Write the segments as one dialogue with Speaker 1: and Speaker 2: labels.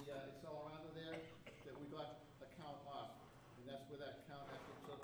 Speaker 1: the accelerometer there, that we got a count off, and that's where that count actually took.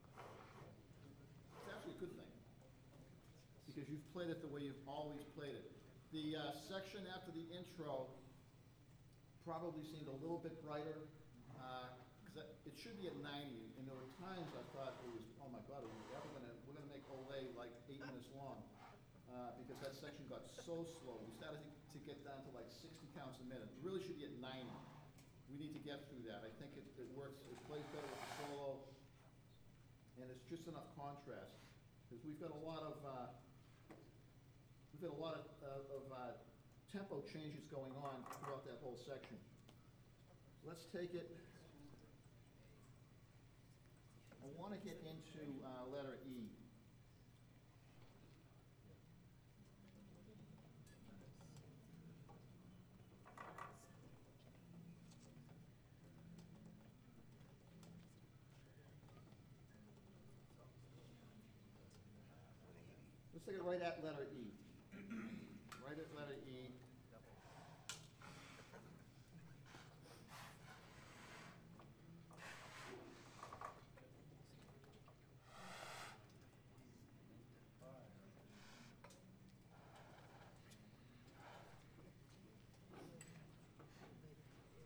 Speaker 1: It's actually a good thing, because you've played it the way you've always played it. The section after the intro probably seemed a little bit brighter, because it should be at 90, and there were times I thought it was, oh my God, we're gonna make Olay like 8 minutes long, because that section got so slow. We started to get down to like 60 counts a minute. It really should be at 90. We need to get through that. I think it works, it plays better with the solo, and it's just enough contrast, because we've got a lot of tempo changes going on throughout that whole section. Let's take it. I want to get into letter E. Let's take it right at letter E. Right at letter E.